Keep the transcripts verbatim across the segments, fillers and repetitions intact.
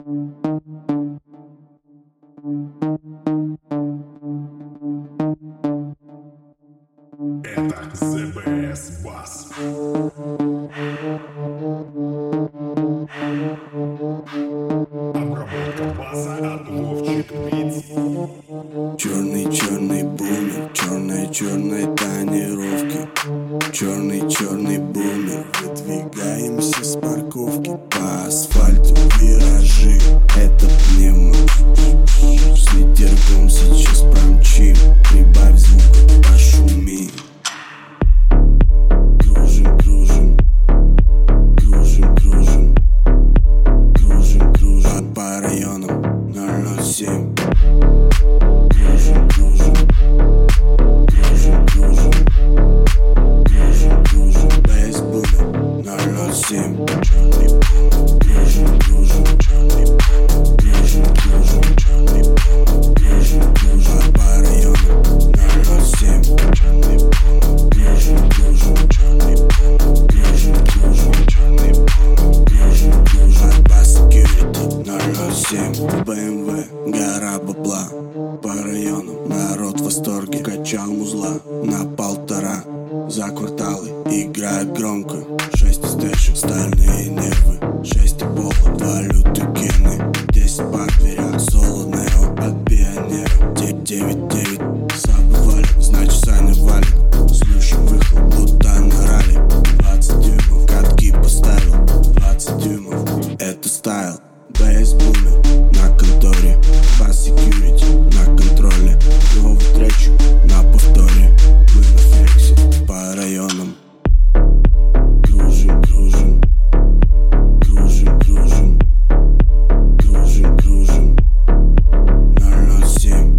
Это зэ бэ эс Бас. Обработка баса от Вовчик Битс. Черный-черный бумер, черные-черные тонировки. Черный-черный бумер, выдвигаемся с парковки. По асфальту виражи, это пневмо. С ветерком сейчас промчим. Прибавь звук, пошуми. Кружим, кружим. Кружим, кружим. Кружим, кружим. По районам ноль ноль семь. Кружим, кружим. Кружим, кружим. Кружим, кружим. Бэйс бумер ноль ноль семь. Черный бум. Кружим, кружим. Черный бум. Кружим, кружим. Черный бум. Кружим, кружим. По районам ноль ноль семь. Черный бум. Кружим, кружим. Черный бум. Кружим, кружим. Черный бум. Кружим, кружим. По security ноль ноль семь. бэ эм вэ, гора бабла. По району народ в восторге. Качал музла на полтора. За кварталы играет громко. Шесть стэшек, стальные нервы. Шесть пола, два лютых гены. Десять по дверях, соло нео от пионера. Девять, девять, девять, сабы валят, значит Саня валит. Слушаем выхлоп, будто на ралли. Двадцать дюймов, катки поставил. Двадцать дюймов, это стайл. Бэйс бумер на конторе. По security на контроле. Новый тречик на повторе. Мы на флексе по районам. Кружим, кружим. Кружим, кружим. Кружим, кружим. ноль ноль семь.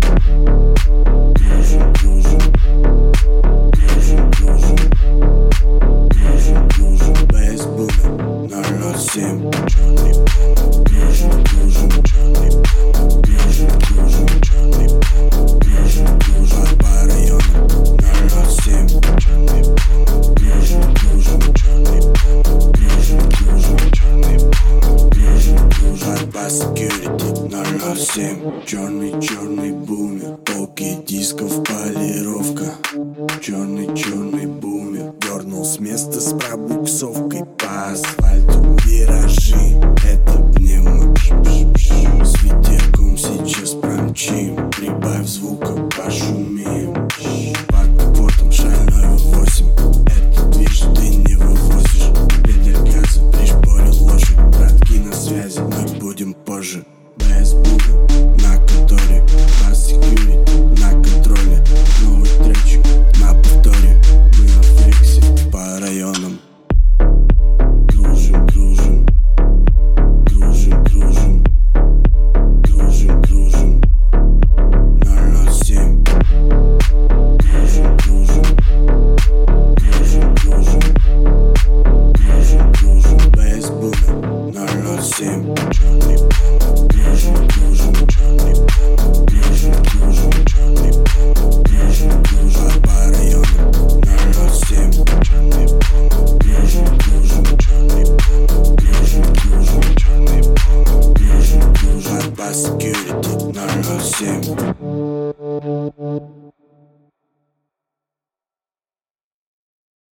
Кружим, кружим. Кружим, кружим. Кружим, кружим. Бэйс бумер ноль ноль семь. Черный бум. Кружим, кружим. Черный бум. Кружим, кружим. Черный бум. Кружим, кружим. По районам ноль ноль семь. Черный бум. Кружим, кружим. Черный бум. Кружим, кружим. Черный бум. Кружим, кружим. По security ноль ноль семь. Черный, черный бумер. Полки дисков, полировка. Черный, черный бумер. Дернул с места с пробуксовкой. По асфальту виражи. Это пневмо. С ветерком сейчас промчим. Прибавь звука, пошумим. Под капотом шальной вэ восемь. Это движ ты не вывозишь. Педаль газа пришпорил лошадь. Братки на связи, мы будем позже. Бэйс бумер на конторе. По security на контроле. Новый тречик на повторе. Мы на флексе по районам. Кружим, кружим.